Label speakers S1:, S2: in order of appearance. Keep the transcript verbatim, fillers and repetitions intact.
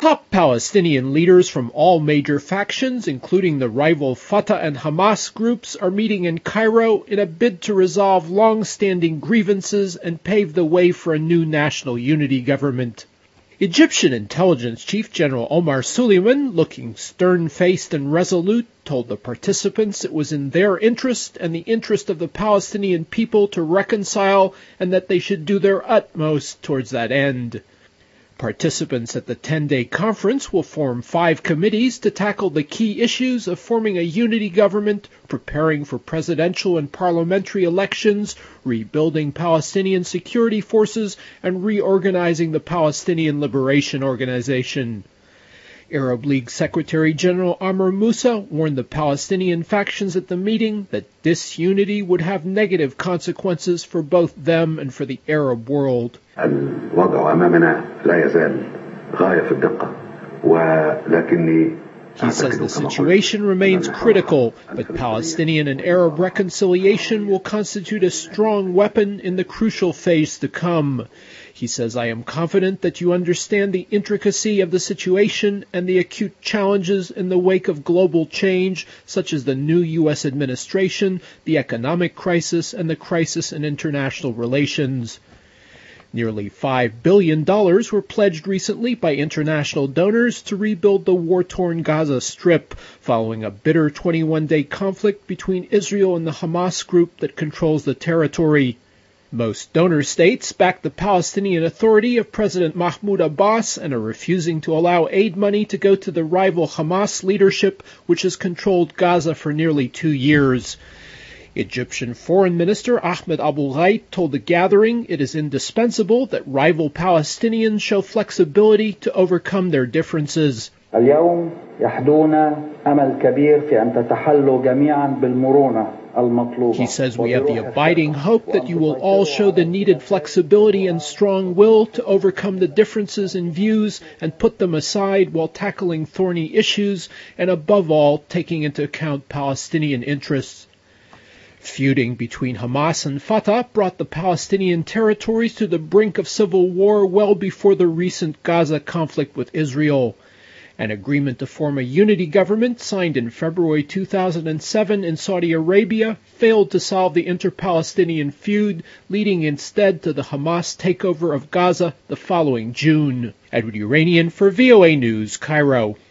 S1: Top Palestinian leaders from all major factions, including the rival Fatah and Hamas groups, are meeting in Cairo in a bid to resolve long-standing grievances and pave the way for a new national unity government. Egyptian intelligence chief General Omar Suleiman, looking stern-faced and resolute, told the participants it was in their interest and the interest of the Palestinian people to reconcile and that they should do their utmost towards that end. Participants at the ten-day conference will form five committees to tackle the key issues of forming a unity government, preparing for presidential and parliamentary elections, rebuilding Palestinian security forces, and reorganizing the Palestinian Liberation Organization. Arab League Secretary General Amr Moussa warned the Palestinian factions at the meeting that disunity would have negative consequences for both them and for the Arab world. He says the situation remains critical, but Palestinian and Arab reconciliation will constitute a strong weapon in the crucial phase to come. He says, I am confident that you understand the intricacy of the situation and the acute challenges in the wake of global change, such as the new U S administration, the economic crisis, and the crisis in international relations. Nearly five billion dollars were pledged recently by international donors to rebuild the war-torn Gaza Strip, following a bitter twenty-one day conflict between Israel and the Hamas group that controls the territory. Most donor states back the Palestinian Authority of President Mahmoud Abbas and are refusing to allow aid money to go to the rival Hamas leadership, which has controlled Gaza for nearly two years. Egyptian Foreign Minister Ahmed Abul-Gheit told the gathering it is indispensable that rival Palestinians show flexibility to overcome their differences.
S2: اليوم يحدونا أمل كبير في أن تتحلوا جميعا بالمرونة.
S1: He says we have the abiding hope that you will all show the needed flexibility and strong will to overcome the differences in views and put them aside while tackling thorny issues and above all taking into account Palestinian interests. Feuding between Hamas and Fatah brought the Palestinian territories to the brink of civil war well before the recent Gaza conflict with Israel. An agreement to form a unity government signed in February two thousand seven in Saudi Arabia failed to solve the inter-Palestinian feud, leading instead to the Hamas takeover of Gaza the following June. Edward Uranian for V O A News, Cairo.